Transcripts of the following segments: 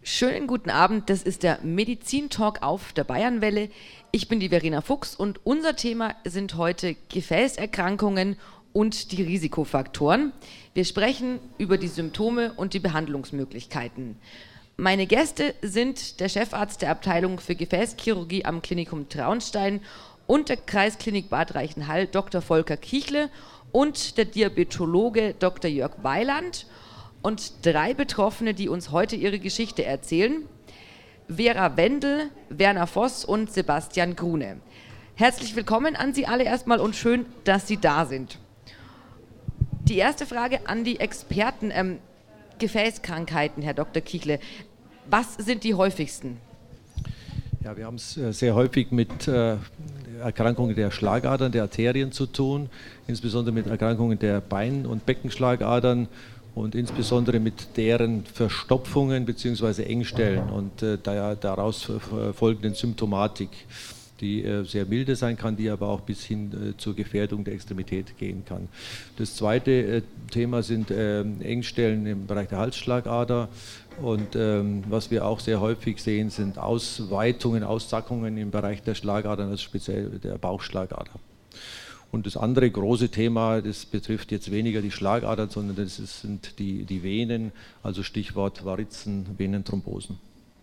Schönen guten Abend, das ist der Medizin-Talk auf der Bayernwelle. Ich bin die Verena Fuchs und unser Thema sind heute Gefäßerkrankungen und die Risikofaktoren. Wir sprechen über die Symptome und die Behandlungsmöglichkeiten. Meine Gäste sind der Chefarzt der Abteilung für Gefäßchirurgie am Klinikum Traunstein und der Kreisklinik Bad Reichenhall, Dr. Volker Kichle, und der Diabetologe Dr. Jörg Weiland. Und 3 Betroffene, die uns heute ihre Geschichte erzählen: Vera Wendel, Werner Voss und Sebastian Grune. Herzlich willkommen an Sie alle erstmal und schön, dass Sie da sind. Die erste Frage an die Experten. Gefäßkrankheiten, Herr Dr. Kichle. Was sind die häufigsten? Ja, wir haben es sehr häufig mit Erkrankungen der Schlagadern, der Arterien zu tun, insbesondere mit Erkrankungen der Bein- und Beckenschlagadern und insbesondere mit deren Verstopfungen bzw. Engstellen und daraus folgenden Symptomatik, die sehr milde sein kann, die aber auch bis hin zur Gefährdung der Extremität gehen kann. Das zweite Thema sind Engstellen im Bereich der Halsschlagader und was wir auch sehr häufig sehen, sind Ausweitungen, Aussackungen im Bereich der Schlagadern, also speziell der Bauchschlagader. Und das andere große Thema, das betrifft jetzt weniger die Schlagadern, sondern das sind die Venen, also Stichwort Varizen, Venenthrombosen.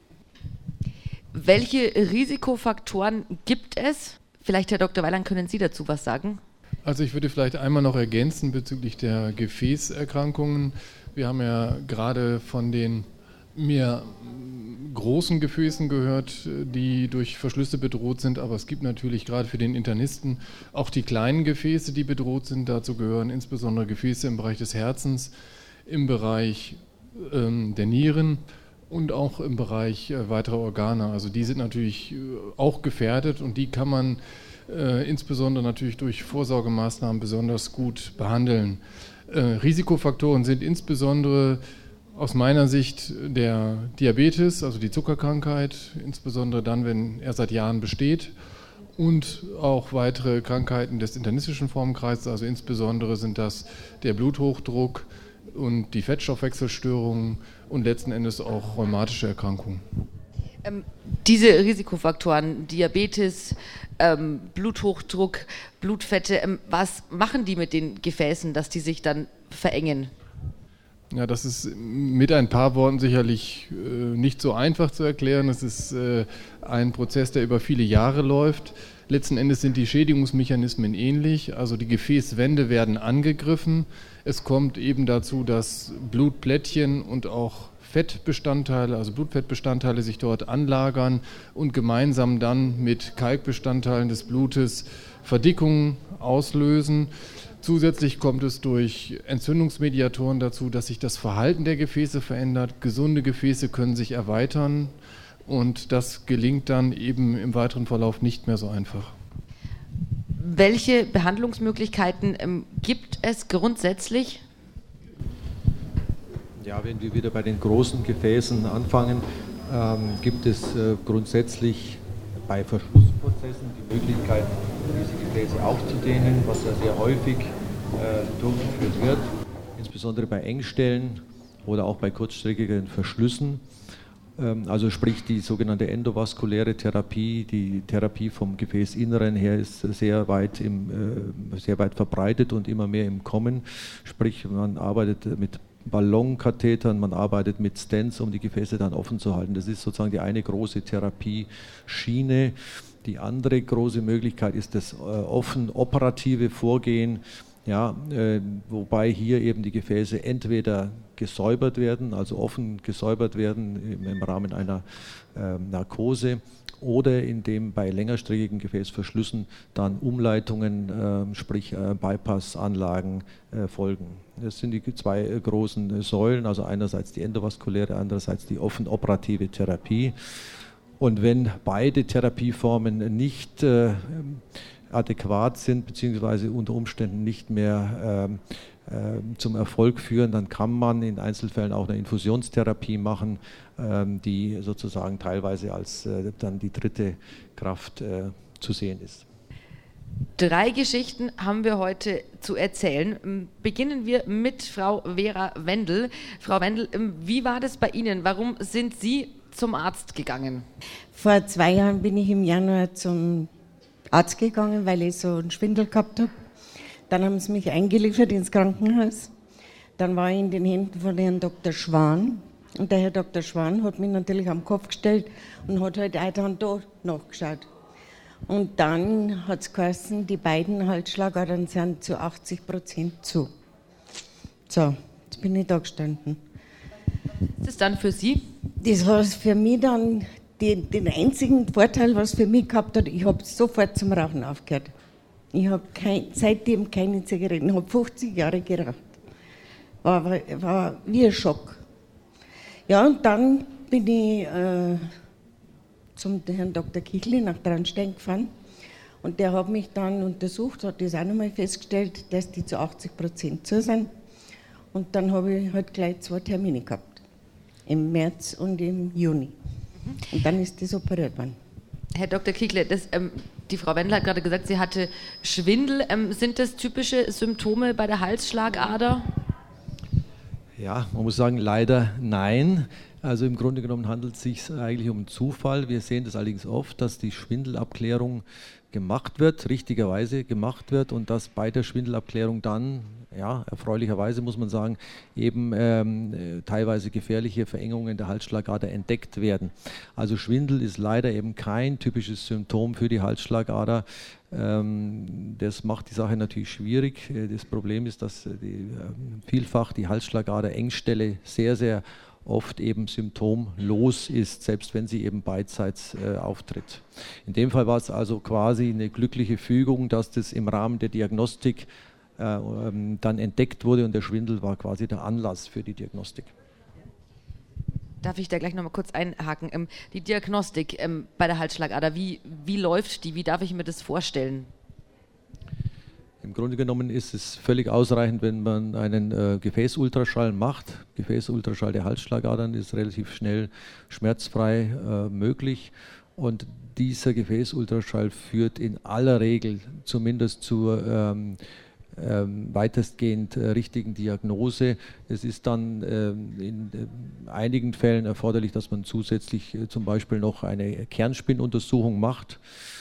Welche Risikofaktoren gibt es? Vielleicht, Herr Dr. Weiland, können Sie dazu was sagen? Also ich würde vielleicht einmal noch ergänzen bezüglich der Gefäßerkrankungen. Wir haben ja gerade von den mehr großen Gefäßen gehört, die durch Verschlüsse bedroht sind, aber es gibt natürlich gerade für den Internisten auch die kleinen Gefäße, die bedroht sind. Dazu gehören insbesondere Gefäße im Bereich des Herzens, im Bereich der Nieren und auch im Bereich weiterer Organe. Also die sind natürlich auch gefährdet und die kann man insbesondere natürlich durch Vorsorgemaßnahmen besonders gut behandeln. Risikofaktoren sind insbesondere aus meiner Sicht der Diabetes, also die Zuckerkrankheit, insbesondere dann, wenn er seit Jahren besteht, und auch weitere Krankheiten des internistischen Formenkreises, also insbesondere sind das der Bluthochdruck und die Fettstoffwechselstörungen und letzten Endes auch rheumatische Erkrankungen. Diese Risikofaktoren, Diabetes, Bluthochdruck, Blutfette, was machen die mit den Gefäßen, dass die sich dann verengen? Ja, das ist mit ein paar Worten sicherlich nicht so einfach zu erklären. Es ist ein Prozess, der über viele Jahre läuft. Letzten Endes sind die Schädigungsmechanismen ähnlich. Also die Gefäßwände werden angegriffen. Es kommt eben dazu, dass Blutplättchen und auch Fettbestandteile, also Blutfettbestandteile sich dort anlagern und gemeinsam dann mit Kalkbestandteilen des Blutes Verdickungen auslösen. Zusätzlich kommt es durch Entzündungsmediatoren dazu, dass sich das Verhalten der Gefäße verändert. Gesunde Gefäße können sich erweitern und das gelingt dann eben im weiteren Verlauf nicht mehr so einfach. Welche Behandlungsmöglichkeiten gibt es grundsätzlich? Ja, wenn wir wieder bei den großen Gefäßen anfangen, gibt es grundsätzlich bei Verschlussprozessen die Möglichkeit, diese Gefäße aufzudehnen, was ja sehr häufig durchgeführt wird, insbesondere bei Engstellen oder auch bei kurzstreckigen Verschlüssen. Also sprich die sogenannte endovaskuläre Therapie, die Therapie vom Gefäßinneren her ist sehr weit verbreitet und immer mehr im Kommen. Sprich, man arbeitet mit Ballonkathetern, man arbeitet mit Stents, um die Gefäße dann offen zu halten. Das ist sozusagen die eine große Therapieschiene. Die andere große Möglichkeit ist das offen operative Vorgehen, ja, wobei hier eben die Gefäße entweder gesäubert werden, also offen gesäubert werden im Rahmen einer Narkose, oder indem bei längerstreckigen Gefäßverschlüssen dann Umleitungen, sprich Bypassanlagen folgen. Das sind die 2 großen Säulen, also einerseits die endovaskuläre, andererseits die offen operative Therapie. Und wenn beide Therapieformen nicht adäquat sind, beziehungsweise unter Umständen nicht mehr zum Erfolg führen, dann kann man in Einzelfällen auch eine Infusionstherapie machen, die sozusagen teilweise als dann die dritte Kraft zu sehen ist. 3 Geschichten haben wir heute zu erzählen. Beginnen wir mit Frau Vera Wendel. Frau Wendel, wie war das bei Ihnen? Warum sind Sie zum Arzt gegangen? Vor 2 Jahren bin ich im Januar zum Arzt gegangen, weil ich so einen Schwindel gehabt habe. Dann haben sie mich eingeliefert ins Krankenhaus. Dann war ich in den Händen von Herrn Dr. Schwan. Und der Herr Dr. Schwan hat mich natürlich am Kopf gestellt und hat halt auch dann da nachgeschaut. Und dann hat es geheißen, die beiden Halsschlagadern sind zu 80% zu. So, jetzt bin ich da gestanden. Was ist das dann für Sie? Das war für mich dann den einzigen Vorteil, was für mich gehabt hat, ich habe sofort zum Rauchen aufgehört. Ich habe seitdem keine Zigaretten, ich habe 50 Jahre geraucht. War wie ein Schock. Ja, und dann bin ich zum Herrn Dr. Kichli nach Traunstein gefahren und der hat mich dann untersucht, hat das auch nochmal festgestellt, dass die zu 80% zu sind. Und dann habe ich halt gleich 2 Termine gehabt, im März und im Juni. Und dann ist das operiert worden. Herr Dr. Kichli, die Frau Wendel hat gerade gesagt, sie hatte Schwindel. Sind das typische Symptome bei der Halsschlagader? Ja, man muss sagen, leider nein. Also im Grunde genommen handelt es sich eigentlich um einen Zufall. Wir sehen das allerdings oft, dass die Schwindelabklärung gemacht wird, richtigerweise gemacht wird und dass bei der Schwindelabklärung dann, ja, erfreulicherweise muss man sagen, eben teilweise gefährliche Verengungen der Halsschlagader entdeckt werden. Also Schwindel ist leider eben kein typisches Symptom für die Halsschlagader. Das macht die Sache natürlich schwierig. Das Problem ist, dass vielfach die Halsschlagader-Engstelle sehr, sehr oft eben symptomlos ist, selbst wenn sie eben beidseits auftritt. In dem Fall war es also quasi eine glückliche Fügung, dass das im Rahmen der Diagnostik dann entdeckt wurde und der Schwindel war quasi der Anlass für die Diagnostik. Darf ich da gleich noch mal kurz einhaken? Die Diagnostik bei der Halsschlagader, wie läuft die? Wie darf ich mir das vorstellen? Im Grunde genommen ist es völlig ausreichend, wenn man einen Gefäßultraschall macht. Gefäßultraschall der Halsschlagadern ist relativ schnell schmerzfrei möglich. Und dieser Gefäßultraschall führt in aller Regel zumindest zur weitestgehend richtigen Diagnose. Es ist dann in einigen Fällen erforderlich, dass man zusätzlich zum Beispiel noch eine Kernspinnuntersuchung macht.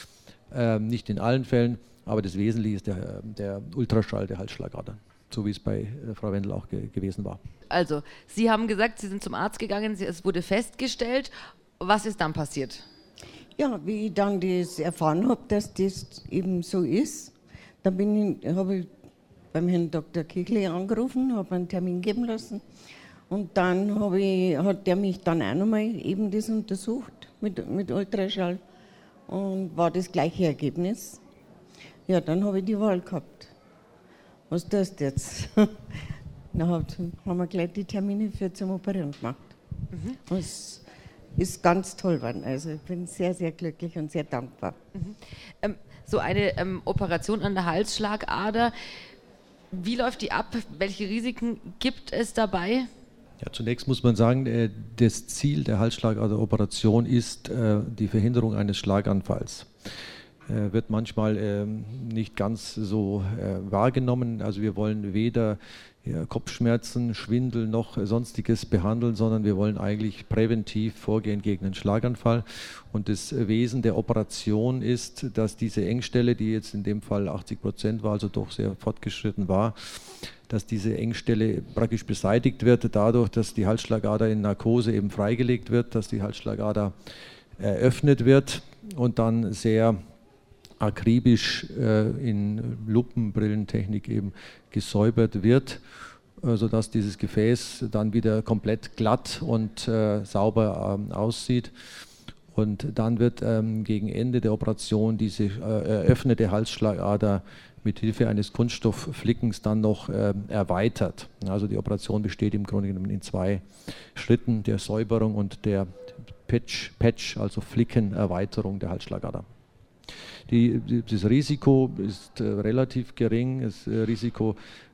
Nicht in allen Fällen. Aber das Wesentliche ist der Ultraschall der Halsschlagader, so wie es bei Frau Wendel auch gewesen war. Also, Sie haben gesagt, Sie sind zum Arzt gegangen, es wurde festgestellt. Was ist dann passiert? Ja, wie ich dann das erfahren habe, dass das eben so ist, dann habe ich beim Herrn Dr. Kichli angerufen, habe einen Termin geben lassen und dann hat der mich dann auch nochmal eben das untersucht mit Ultraschall und war das gleiche Ergebnis. Ja, dann habe ich die Wahl gehabt. Was tust du jetzt? Dann haben wir gleich die Termine zum Operieren gemacht. Mhm. Es ist ganz toll geworden. Also ich bin sehr, sehr glücklich und sehr dankbar. Mhm. So eine Operation an der Halsschlagader, wie läuft die ab? Welche Risiken gibt es dabei? Ja, zunächst muss man sagen, das Ziel der Halsschlagaderoperation ist die Verhinderung eines Schlaganfalls. Wird manchmal nicht ganz so wahrgenommen. Also wir wollen weder Kopfschmerzen, Schwindel noch Sonstiges behandeln, sondern wir wollen eigentlich präventiv vorgehen gegen einen Schlaganfall. Und das Wesen der Operation ist, dass diese Engstelle, die jetzt in dem Fall 80% war, also doch sehr fortgeschritten war, dass diese Engstelle praktisch beseitigt wird, dadurch, dass die Halsschlagader in Narkose eben freigelegt wird, dass die Halsschlagader eröffnet wird und dann sehr akribisch in Lupenbrillentechnik eben gesäubert wird, sodass dieses Gefäß dann wieder komplett glatt und sauber aussieht. Und dann wird gegen Ende der Operation diese eröffnete Halsschlagader mit Hilfe eines Kunststoffflickens dann noch erweitert. Also die Operation besteht im Grunde genommen in 2 Schritten, der Säuberung und der Patch, also Flickenerweiterung der Halsschlagader. Das Risiko ist relativ gering. Das Risiko,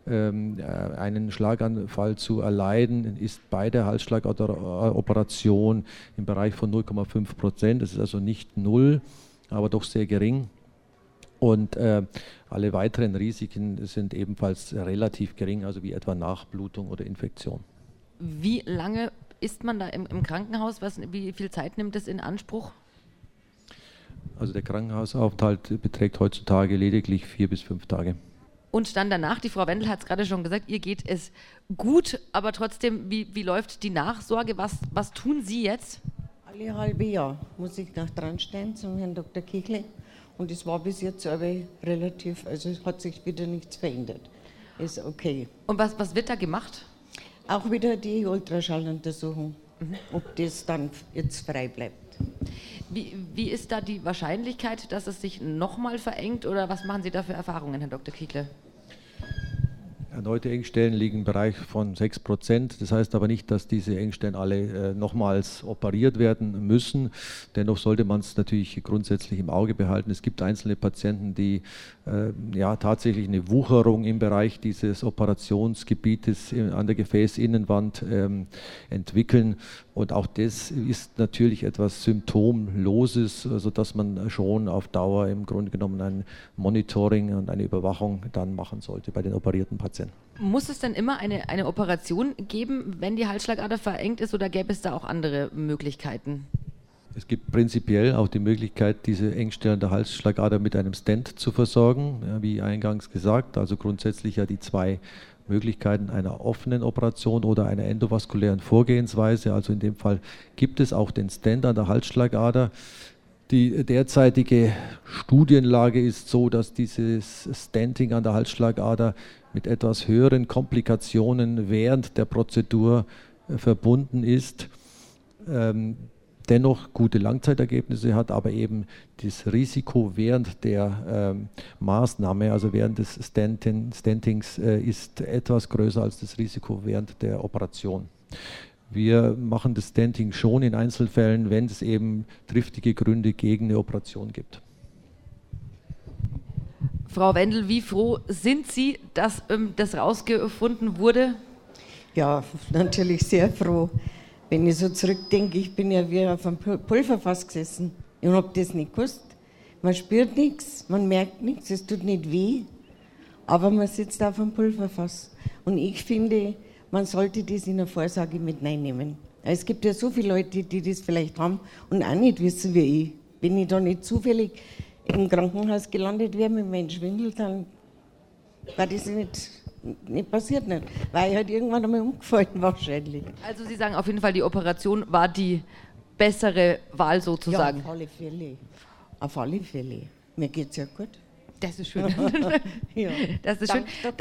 einen Schlaganfall zu erleiden, ist bei der Halsschlagaderoperation im Bereich von 0,5%. Das ist also nicht null, aber doch sehr gering. Und alle weiteren Risiken sind ebenfalls relativ gering, also wie etwa Nachblutung oder Infektion. Wie lange ist man da im Krankenhaus? Wie viel Zeit nimmt es in Anspruch? Also der Krankenhausaufenthalt beträgt heutzutage lediglich 4 bis 5 Tage. Und dann danach, die Frau Wendel hat es gerade schon gesagt, ihr geht es gut, aber trotzdem, wie läuft die Nachsorge? Was tun Sie jetzt? Alle halbe Jahr muss ich nach Dranstein zum Herrn Dr. Kichle. Und es war bis jetzt aber relativ, also es hat sich wieder nichts verändert. Ist okay. Und was wird da gemacht? Auch wieder die Ultraschalluntersuchung, ob das dann jetzt frei bleibt. Wie ist da die Wahrscheinlichkeit, dass es sich nochmal verengt oder was machen Sie da für Erfahrungen, Herr Dr. Kichle? Erneute Engstellen liegen im Bereich von 6%. Das heißt aber nicht, dass diese Engstellen alle nochmals operiert werden müssen. Dennoch sollte man es natürlich grundsätzlich im Auge behalten. Es gibt einzelne Patienten, die tatsächlich eine Wucherung im Bereich dieses Operationsgebietes an der Gefäßinnenwand entwickeln. Und auch das ist natürlich etwas Symptomloses, sodass man schon auf Dauer im Grunde genommen ein Monitoring und eine Überwachung dann machen sollte bei den operierten Patienten. Muss es denn immer eine Operation geben, wenn die Halsschlagader verengt ist, oder gäbe es da auch andere Möglichkeiten? Es gibt prinzipiell auch die Möglichkeit, diese Engstellen der Halsschlagader mit einem Stent zu versorgen, wie eingangs gesagt. Also grundsätzlich ja die zwei Möglichkeiten einer offenen Operation oder einer endovaskulären Vorgehensweise. Also in dem Fall gibt es auch den Stent an der Halsschlagader. Die derzeitige Studienlage ist so, dass dieses Stenting an der Halsschlagader mit etwas höheren Komplikationen während der Prozedur verbunden ist, dennoch gute Langzeitergebnisse hat, aber eben das Risiko während der Maßnahme, also während des Stentings, ist etwas größer als das Risiko während der Operation. Wir machen das Stenting schon in Einzelfällen, wenn es eben triftige Gründe gegen eine Operation gibt. Frau Wendel, wie froh sind Sie, dass das rausgefunden wurde? Ja, natürlich sehr froh. Wenn ich so zurückdenke, ich bin ja wie auf einem Pulverfass gesessen. Ich habe das nicht gewusst. Man spürt nichts, man merkt nichts, es tut nicht weh, aber man sitzt auf einem Pulverfass. Und ich finde, man sollte das in der Vorsorge mit reinnehmen. Es gibt ja so viele Leute, die das vielleicht haben und auch nicht wissen wie ich. Wenn ich da nicht zufällig im Krankenhaus gelandet wäre mit meinem Schwindel, dann war das nicht passiert, nicht. Weil ich halt irgendwann einmal umgefallen wahrscheinlich. Also Sie sagen auf jeden Fall, die Operation war die bessere Wahl sozusagen. Ja, auf alle Fälle. Auf alle Fälle. Mir geht es ja gut. Das ist schön. Ja. Das ist schön.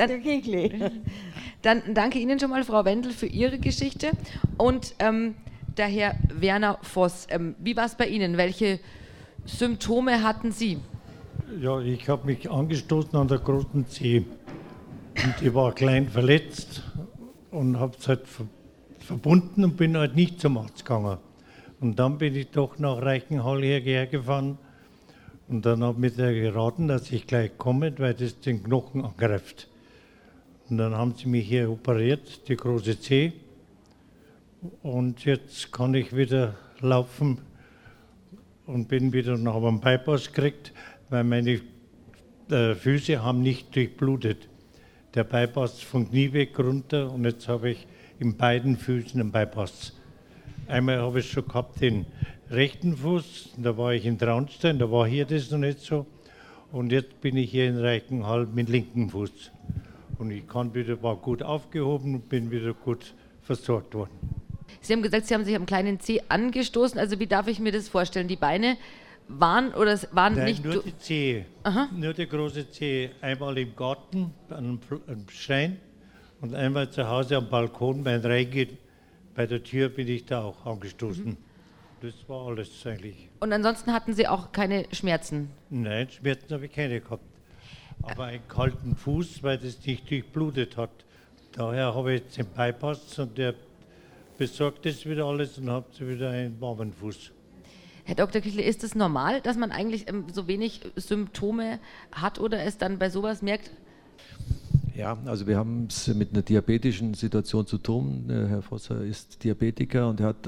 Dann danke Ihnen schon mal, Frau Wendel, für Ihre Geschichte. Und der Herr Werner Voss, wie war es bei Ihnen? Welche Symptome hatten Sie? Ja, ich habe mich angestoßen an der großen Zehe. Und ich war klein verletzt und habe es halt verbunden und bin halt nicht zum Arzt gegangen. Und dann bin ich doch nach Reichenhall hergefahren und dann habe ich mir geraten, dass ich gleich komme, weil das den Knochen angreift. Und dann haben sie mich hier operiert, die große Zehe. Und jetzt kann ich wieder laufen und bin wieder nach einem Bypass gekriegt, weil meine Füße haben nicht durchblutet. Der Bypass vom Knie weg runter und jetzt habe ich in beiden Füßen einen Bypass. Einmal habe ich schon gehabt den rechten Fuß, da war ich in Traunstein, da war hier das noch nicht so. Und jetzt bin ich hier in Reichenhall mit dem linken Fuß. Und ich war gut aufgehoben und bin wieder gut versorgt worden. Sie haben gesagt, Sie haben sich am kleinen Zeh angestoßen. Also wie darf ich mir das vorstellen? Die Beine waren Nein, nicht... nur die Zehe, nur die große Zehe. Einmal im Garten, an einem Schrein und einmal zu Hause am Balkon, beim Reingehen. Bei der Tür bin ich da auch angestoßen. Das war alles eigentlich. Und ansonsten hatten Sie auch keine Schmerzen? Nein, Schmerzen habe ich keine gehabt. Aber einen kalten Fuß, weil das nicht durchblutet hat. Daher habe ich jetzt den Bypass und der besorgt das wieder alles und habe wieder einen warmen Fuß. Herr Dr. Kichle, ist es normal, dass man eigentlich so wenig Symptome hat oder es dann bei sowas merkt? Ja, also wir haben es mit einer diabetischen Situation zu tun. Herr Vosser ist Diabetiker und hat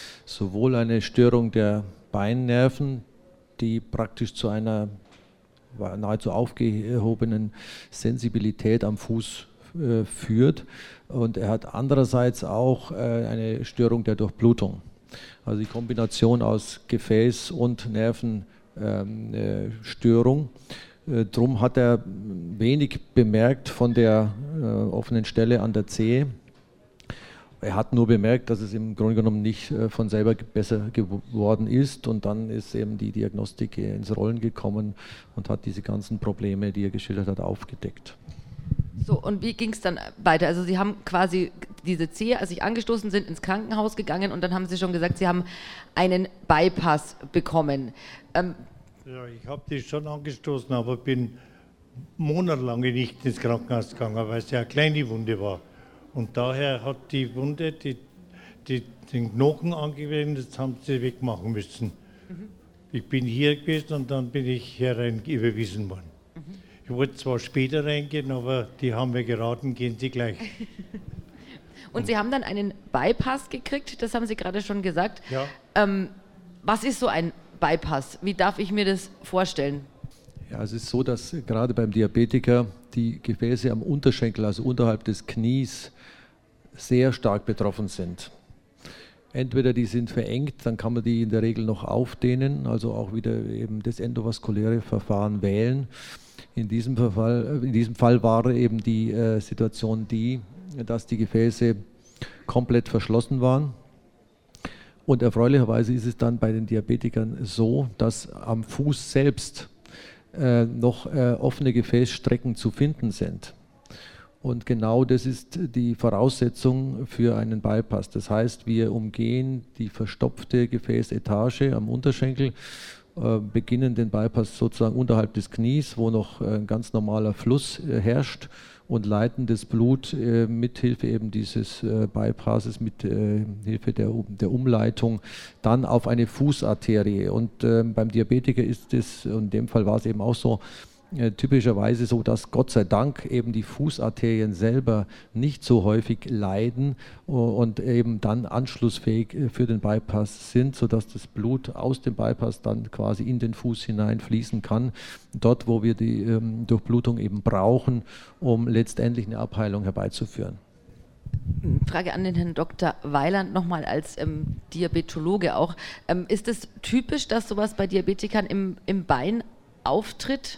sowohl eine Störung der Beinnerven, die praktisch zu einer nahezu aufgehobenen Sensibilität am Fuß führt. Und er hat andererseits auch eine Störung der Durchblutung. Also die Kombination aus Gefäß- und Nervenstörung. Drum hat er wenig bemerkt von der offenen Stelle an der Zehe. Er hat nur bemerkt, dass es im Grunde genommen nicht von selber besser geworden ist, und dann ist eben die Diagnostik ins Rollen gekommen und hat diese ganzen Probleme, die er geschildert hat, aufgedeckt. So, und wie ging es dann weiter? Also Sie haben quasi diese Zehe, als Sie angestoßen sind, ins Krankenhaus gegangen, und dann haben Sie schon gesagt, Sie haben einen Bypass bekommen. Ja, ich habe die schon angestoßen, aber bin monatelang nicht ins Krankenhaus gegangen, weil es ja eine kleine Wunde war. Und daher hat die Wunde den Knochen angewendet, das haben sie wegmachen müssen. Ich bin hier gewesen und dann bin ich herein überwiesen worden. Ich wollte zwar später reingehen, aber die haben mir geraten, gehen Sie gleich. Und Sie haben dann einen Bypass gekriegt, das haben Sie gerade schon gesagt. Ja. Was ist so ein Bypass? Wie darf ich mir das vorstellen? Ja, es ist so, dass gerade beim Diabetiker die Gefäße am Unterschenkel, also unterhalb des Knies, sehr stark betroffen sind. Entweder die sind verengt, dann kann man die in der Regel noch aufdehnen, also auch wieder eben das endovaskuläre Verfahren wählen. In diesem Fall war eben die Situation die, dass die Gefäße komplett verschlossen waren. Und erfreulicherweise ist es dann bei den Diabetikern so, dass am Fuß selbst noch offene Gefäßstrecken zu finden sind. Und genau das ist die Voraussetzung für einen Bypass. Das heißt, wir umgehen die verstopfte Gefäßetage am Unterschenkel, beginnen den Bypass sozusagen unterhalb des Knies, wo noch ein ganz normaler Fluss herrscht, und leiten das Blut mithilfe eben dieses Bypasses, mit Hilfe der Umleitung dann auf eine Fußarterie. Und beim Diabetiker ist es, und in dem Fall war es eben auch so, typischerweise so, dass Gott sei Dank eben die Fußarterien selber nicht so häufig leiden und eben dann anschlussfähig für den Bypass sind, sodass das Blut aus dem Bypass dann quasi in den Fuß hinein fließen kann, dort wo wir die Durchblutung eben brauchen, um letztendlich eine Abheilung herbeizuführen. Frage an den Herrn Dr. Weiland nochmal als Diabetologe auch. Ist es typisch, dass sowas bei Diabetikern im Bein auftritt?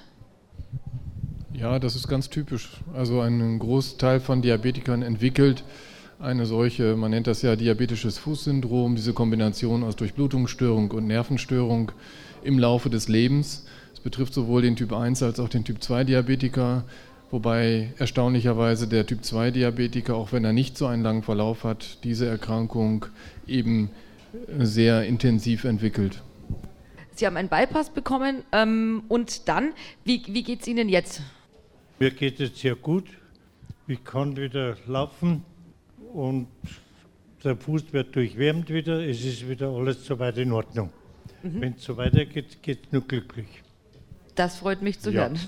Ja, das ist ganz typisch. Also ein Großteil von Diabetikern entwickelt eine solche, man nennt das ja diabetisches Fußsyndrom, diese Kombination aus Durchblutungsstörung und Nervenstörung im Laufe des Lebens. Es betrifft sowohl den Typ 1 als auch den Typ 2 Diabetiker, wobei erstaunlicherweise der Typ 2 Diabetiker, auch wenn er nicht so einen langen Verlauf hat, diese Erkrankung eben sehr intensiv entwickelt. Sie haben einen Bypass bekommen und dann, wie geht es Ihnen jetzt? Mir geht es sehr gut. Ich kann wieder laufen und der Fuß wird durchwärmt wieder. Es ist wieder alles soweit in Ordnung. Wenn es so weitergeht, geht es nur glücklich. Das freut mich zu hören.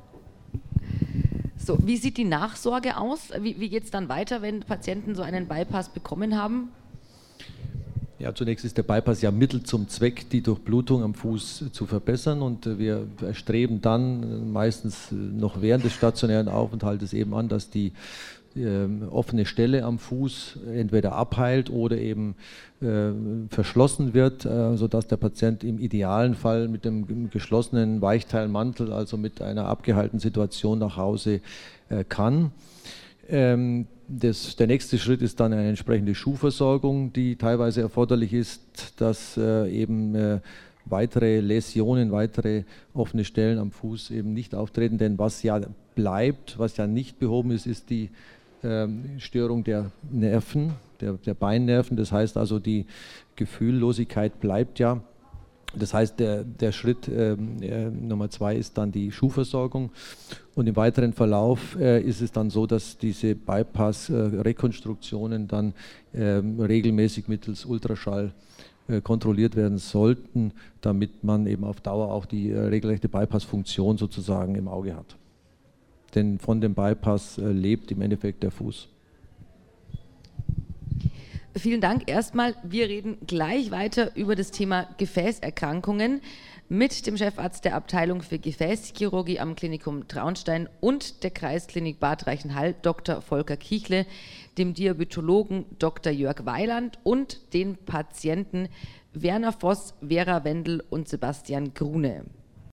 So, wie sieht die Nachsorge aus? Wie geht es dann weiter, wenn Patienten so einen Bypass bekommen haben? Ja, zunächst ist der Bypass ja Mittel zum Zweck, die Durchblutung am Fuß zu verbessern, und wir streben dann meistens noch während des stationären Aufenthaltes eben an, dass die offene Stelle am Fuß entweder abheilt oder eben verschlossen wird, sodass der Patient im idealen Fall mit dem geschlossenen Weichteilmantel, also mit einer abgeheilten Situation nach Hause kann. Der nächste Schritt ist dann eine entsprechende Schuhversorgung, die teilweise erforderlich ist, dass eben weitere Läsionen, weitere offene Stellen am Fuß eben nicht auftreten. Denn was ja bleibt, was ja nicht behoben ist, ist die Störung der Nerven, der Beinnerven. Das heißt also, die Gefühllosigkeit bleibt ja. Das heißt, der Schritt Nummer 2 ist dann die Schuhversorgung, und im weiteren Verlauf ist es dann so, dass diese Bypass-Rekonstruktionen dann regelmäßig mittels Ultraschall kontrolliert werden sollten, damit man eben auf Dauer auch die regelrechte Bypass-Funktion sozusagen im Auge hat. Denn von dem Bypass lebt im Endeffekt der Fuß. Vielen Dank erstmal. Wir reden gleich weiter über das Thema Gefäßerkrankungen mit dem Chefarzt der Abteilung für Gefäßchirurgie am Klinikum Traunstein und der Kreisklinik Bad Reichenhall, Dr. Volker Kichle, dem Diabetologen Dr. Jörg Weiland und den Patienten Werner Voss, Vera Wendel und Sebastian Grune.